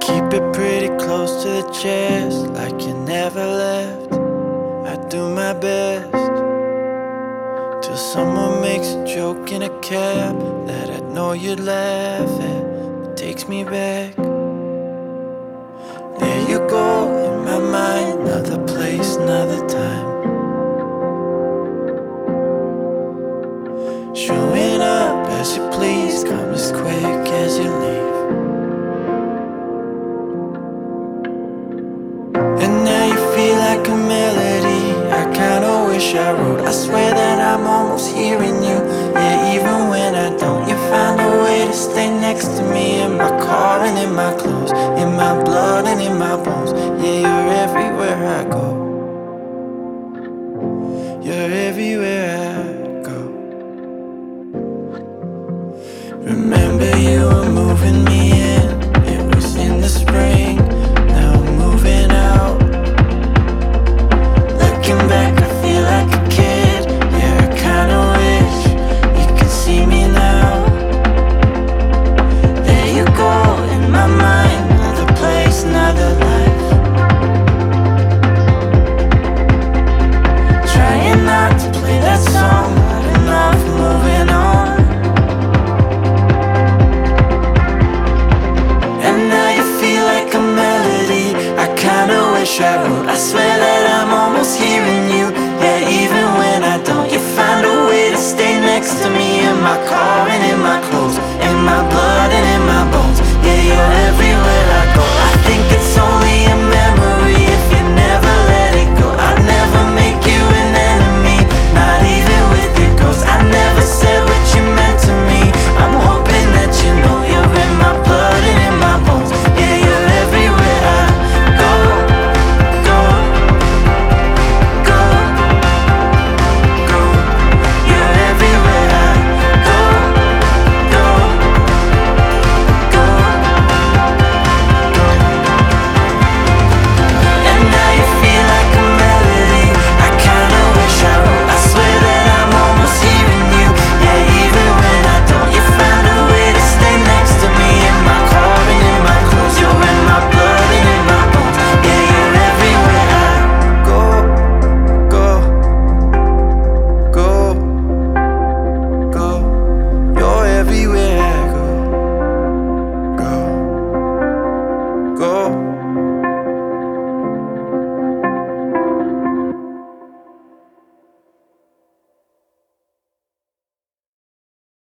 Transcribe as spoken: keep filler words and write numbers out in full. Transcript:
keep it pretty close to the chest, like you never left. I do my best till someone makes a joke in a cab that I know you'd laugh at. It takes me back. There you go, in my mind, another place, another time. Showing up as you please, come as quick as you leave. And now you feel like a melody I kinda wish I wrote. I swear that I'm almost hearing you. Yeah, even when I don't, you find a way to stay next to me. In my car and in my clothes, in my blood and in my bones. Yeah, you're everywhere I go. You're everywhere I go. Remember you were moving me in. It was in the spring. Now I'm moving out. Looking back, I feel like a kid. Yeah, I kinda wish you could see me now. There you go, in my mind, another place, another life. Trying not to play that song loud enough, moving on. And now you feel like a melody I kinda wish I wrote. I swear that I'm almost hearing you. Yeah, even when I don't, you find a way to stay next to me in my car